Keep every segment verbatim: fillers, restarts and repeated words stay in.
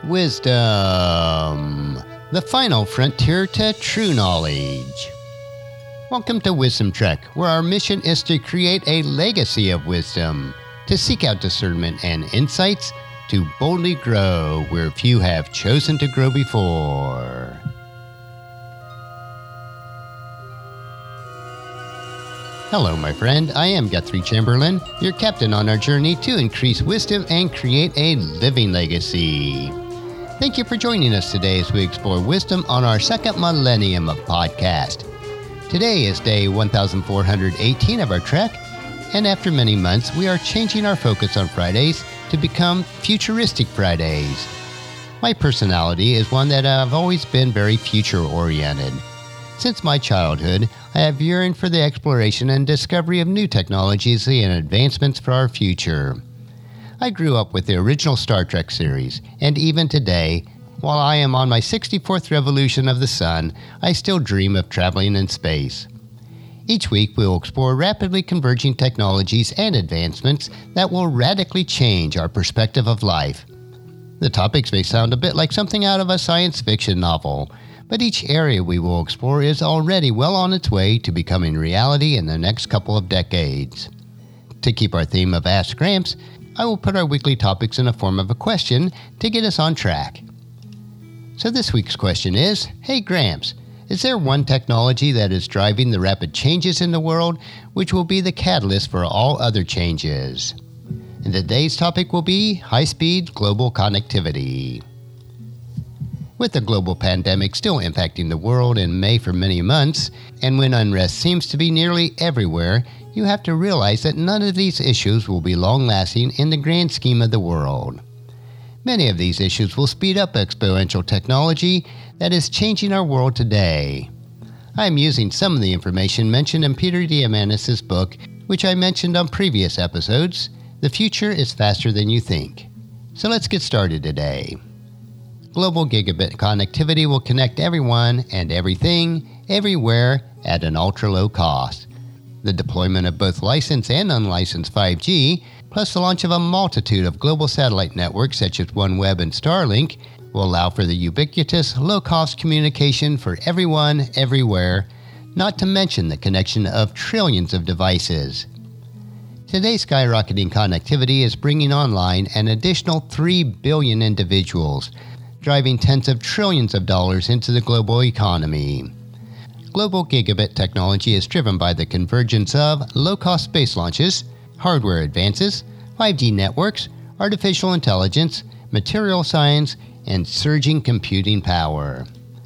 Wisdom, the final frontier to true knowledge. Welcome to Wisdom Trek, where our mission is to create a legacy of wisdom, to seek out discernment and insights, to boldly grow where few have chosen to grow before. Hello, my friend. I am Guthrie Chamberlain, your captain on our journey to increase wisdom and create a living legacy. Thank you for joining us today as we explore wisdom on our second millennium of podcast. Today is day one thousand four hundred eighteen of our trek, and after many months, we are changing our focus on Fridays to become Futuristic Fridays. My personality is one that I've always been very future-oriented. Since my childhood, I have yearned for the exploration and discovery of new technologies and advancements for our future. I grew up with the original Star Trek series, and even today, while I am on my sixty-fourth revolution of the sun, I still dream of traveling in space. Each week, we will explore rapidly converging technologies and advancements that will radically change our perspective of life. The topics may sound a bit like something out of a science fiction novel, but each area we will explore is already well on its way to becoming reality in the next couple of decades. To keep our theme of Ask Gramps, I will put our weekly topics in the form of a question to get us on track. So this week's question is, Hey Gramps, is there one technology that is driving the rapid changes in the world which will be the catalyst for all other changes? And today's topic will be high-speed global connectivity. With the global pandemic still impacting the world and may for many months, and when unrest seems to be nearly everywhere, you have to realize that none of these issues will be long-lasting in the grand scheme of the world. Many of these issues will speed up exponential technology that is changing our world today. I am using some of the information mentioned in Peter Diamandis' book, which I mentioned on previous episodes, The Future is Faster Than You Think. So let's get started today. Global gigabit connectivity will connect everyone and everything, everywhere, at an ultra-low cost. The deployment of both licensed and unlicensed five G, plus the launch of a multitude of global satellite networks such as OneWeb and Starlink, will allow for the ubiquitous, low-cost communication for everyone, everywhere, not to mention the connection of trillions of devices. Today's skyrocketing connectivity is bringing online an additional three billion individuals, driving tens of trillions of dollars into the global economy. Global gigabit technology is driven by the convergence of low-cost space launches, hardware advances, five G networks, artificial intelligence, material science, and surging computing power.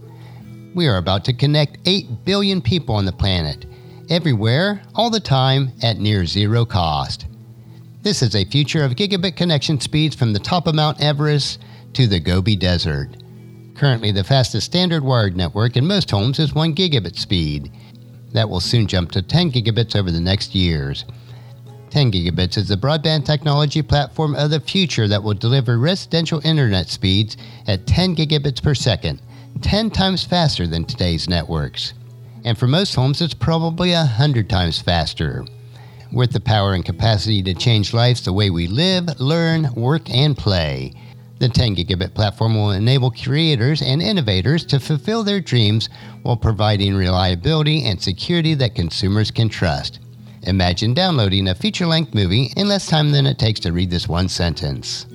We are about to connect eight billion people on the planet, everywhere, all the time, at near zero cost. This is a future of gigabit connection speeds from the top of Mount Everest to the Gobi Desert. Currently, the fastest standard wired network in most homes is one gigabit speed. That will soon jump to ten gigabits over the next years. ten gigabits is the broadband technology platform of the future that will deliver residential internet speeds at ten gigabits per second, ten times faster than today's networks. And for most homes, it's probably one hundred times faster. With the power and capacity to change lives the way we live, learn, work, and play, the ten gigabit platform will enable creators and innovators to fulfill their dreams while providing reliability and security that consumers can trust. Imagine downloading a feature-length movie in less time than it takes to read this one sentence.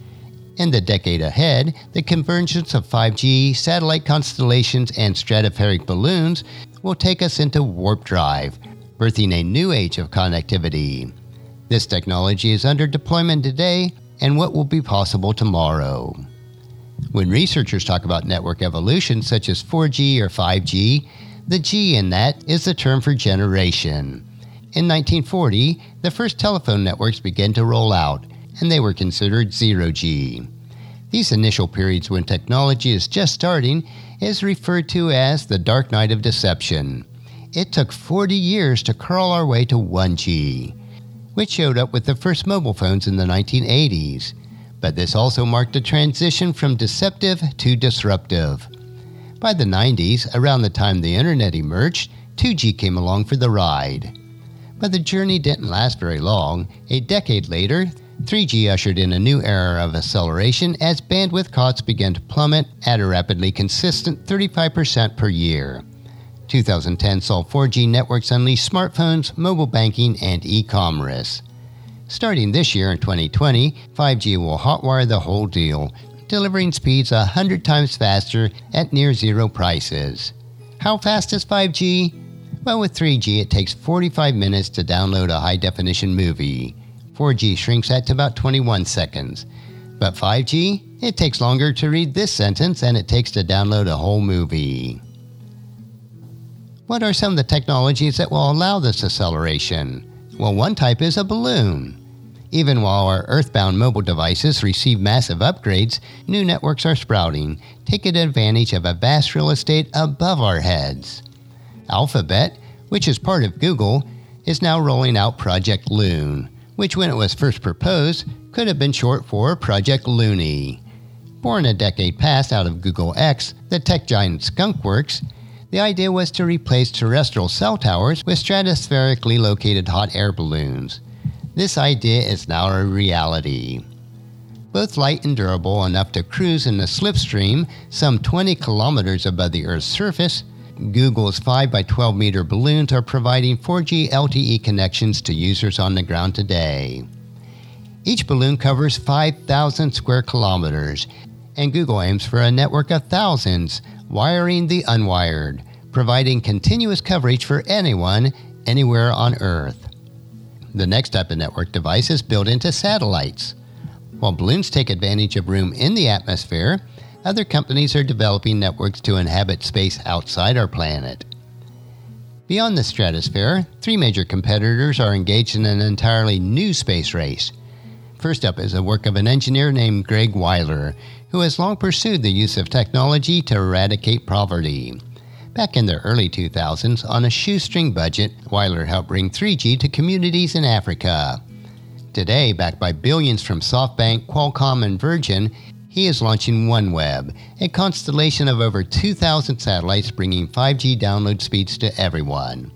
In the decade ahead, the convergence of five G, satellite constellations, and stratospheric balloons will take us into warp drive, birthing a new age of connectivity. This technology is under deployment today, and what will be possible tomorrow. When researchers talk about network evolution such as four G or five G, the G in that is the term for generation. In nineteen forty, the first telephone networks began to roll out, and they were considered zero G. These initial periods when technology is just starting is referred to as the dark night of deception. It took forty years to crawl our way to one G. Which showed up with the first mobile phones in the nineteen eighties. But this also marked a transition from deceptive to disruptive. By the nineties, around the time the internet emerged, two G came along for the ride. But the journey didn't last very long. A decade later, three G ushered in a new era of acceleration as bandwidth costs began to plummet at a rapidly consistent thirty-five percent per year. two thousand ten saw four G networks unleash smartphones, mobile banking, and e-commerce. Starting this year in twenty twenty, five G will hotwire the whole deal, delivering speeds one hundred times faster at near zero prices. How fast is five G? Well, with three G, it takes forty-five minutes to download a high-definition movie. four G shrinks that to about twenty-one seconds. But five G, it takes longer to read this sentence than it takes to download a whole movie. What are some of the technologies that will allow this acceleration? Well, one type is a balloon. Even while our earthbound mobile devices receive massive upgrades, new networks are sprouting, taking advantage of a vast real estate above our heads. Alphabet, which is part of Google, is now rolling out Project Loon, which when it was first proposed could have been short for Project Looney. Born a decade past out of Google X, the tech giant skunkworks, the idea was to replace terrestrial cell towers with stratospherically located hot air balloons. This idea is now a reality. Both light and durable enough to cruise in the slipstream some twenty kilometers above the Earth's surface, Google's five by twelve meter balloons are providing four G L T E connections to users on the ground today. Each balloon covers five thousand square kilometers, and Google aims for a network of thousands, wiring the unwired, providing continuous coverage for anyone, anywhere on Earth. The next type of network device is built into satellites. While balloons take advantage of room in the atmosphere, other companies are developing networks to inhabit space outside our planet. Beyond the stratosphere, three major competitors are engaged in an entirely new space race. First up is the work of an engineer named Greg Weiler, who has long pursued the use of technology to eradicate poverty. Back in the early two thousands, on a shoestring budget, Weiler helped bring three G to communities in Africa. Today, backed by billions from SoftBank, Qualcomm, and Virgin, he is launching OneWeb, a constellation of over two thousand satellites bringing five G download speeds to everyone.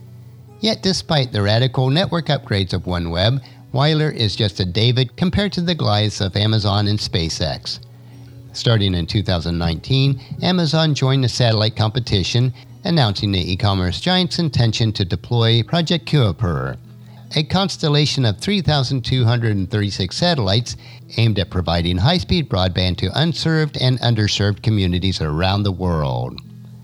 Yet despite the radical network upgrades of OneWeb, Weiler is just a David compared to the Goliaths of Amazon and SpaceX. Starting in two thousand nineteen, Amazon joined the satellite competition, announcing the e-commerce giant's intention to deploy Project Kuiper, a constellation of three thousand two hundred thirty-six satellites aimed at providing high-speed broadband to unserved and underserved communities around the world.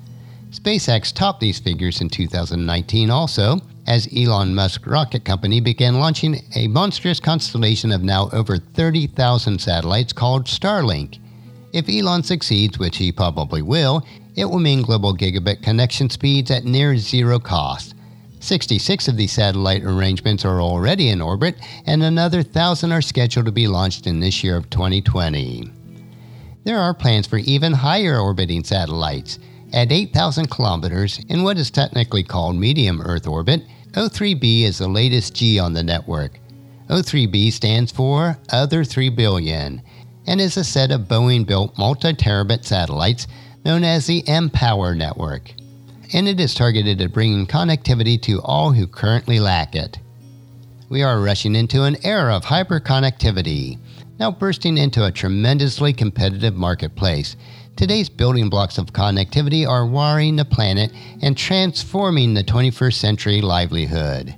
SpaceX topped these figures in two thousand nineteen also, as Elon Musk's rocket company began launching a monstrous constellation of now over thirty thousand satellites called Starlink. If Elon succeeds, which he probably will, it will mean global gigabit connection speeds at near zero cost. sixty-six of these satellite arrangements are already in orbit, and another one thousand are scheduled to be launched in this year of twenty twenty. There are plans for even higher orbiting satellites. At eight thousand kilometers, in what is technically called medium Earth orbit, O three B is the latest G on the network. O three B stands for Other three billion, and is a set of Boeing-built multi-terabit satellites known as the mPOWER network. And it is targeted at bringing connectivity to all who currently lack it. We are rushing into an era of hyperconnectivity, now bursting into a tremendously competitive marketplace. Today's building blocks of connectivity are wiring the planet and transforming the twenty-first century livelihood.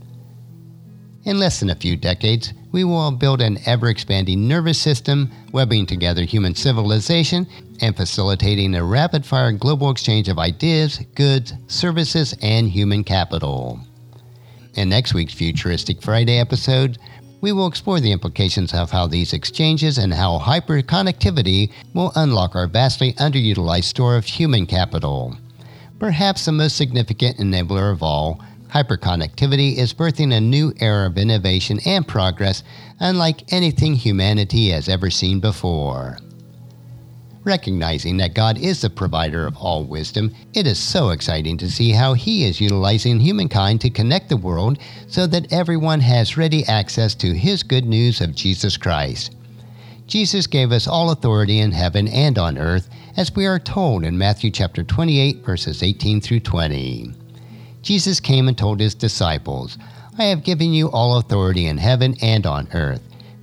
In less than a few decades, we will build an ever-expanding nervous system, webbing together human civilization, and facilitating a rapid-fire global exchange of ideas, goods, services, and human capital. In next week's Futuristic Friday episode, we will explore the implications of how these exchanges and how hyperconnectivity will unlock our vastly underutilized store of human capital. Perhaps the most significant enabler of all, hyperconnectivity is birthing a new era of innovation and progress unlike anything humanity has ever seen before. Recognizing that God is the provider of all wisdom, it is so exciting to see how He is utilizing humankind to connect the world so that everyone has ready access to His good news of Jesus Christ. Jesus gave us all authority in heaven and on earth, as we are told in Matthew chapter twenty-eight, verses eighteen through twenty. Jesus came and told His disciples, "I have given you all authority in heaven and on earth.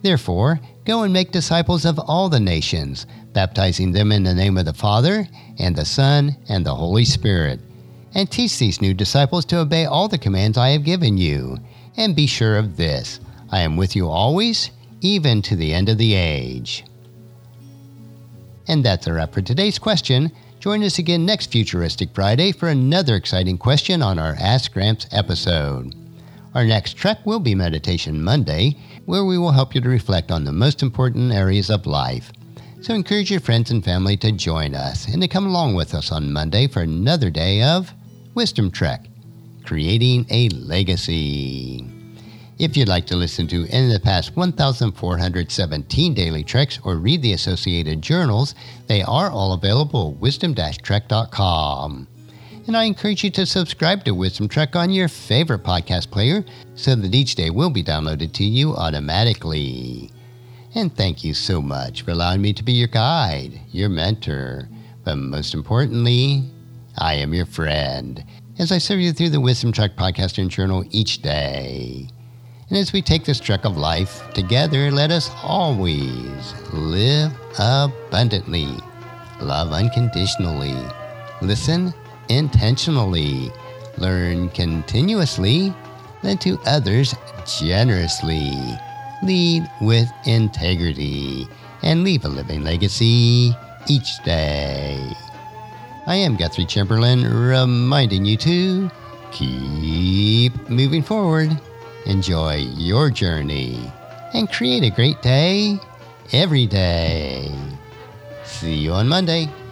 Therefore, go and make disciples of all the nations, baptizing them in the name of the Father, and the Son, and the Holy Spirit. And teach these new disciples to obey all the commands I have given you. And be sure of this, I am with you always, even to the end of the age. And that's a wrap for today's question. Join us again next Futuristic Friday for another exciting question on our Ask Gramps episode. Our next trek will be Meditation Monday, where we will help you to reflect on the most important areas of life. So encourage your friends and family to join us and to come along with us on Monday for another day of Wisdom Trek, Creating a Legacy. If you'd like to listen to any of the past one thousand four hundred seventeen daily treks or read the associated journals, they are all available at wisdom dash trek dot com. And I encourage you to subscribe to Wisdom Trek on your favorite podcast player so that each day will be downloaded to you automatically. And thank you so much for allowing me to be your guide, your mentor, but most importantly, I am your friend as I serve you through the Wisdom Trek podcast and journal each day. And as we take this trek of life together, let us always live abundantly, love unconditionally, listen intentionally, learn continuously, lend to others generously, lead with integrity, and leave a living legacy each day. I am Guthrie Chamberlain, reminding you to keep moving forward. Enjoy your journey and create a great day every day. See you on Monday.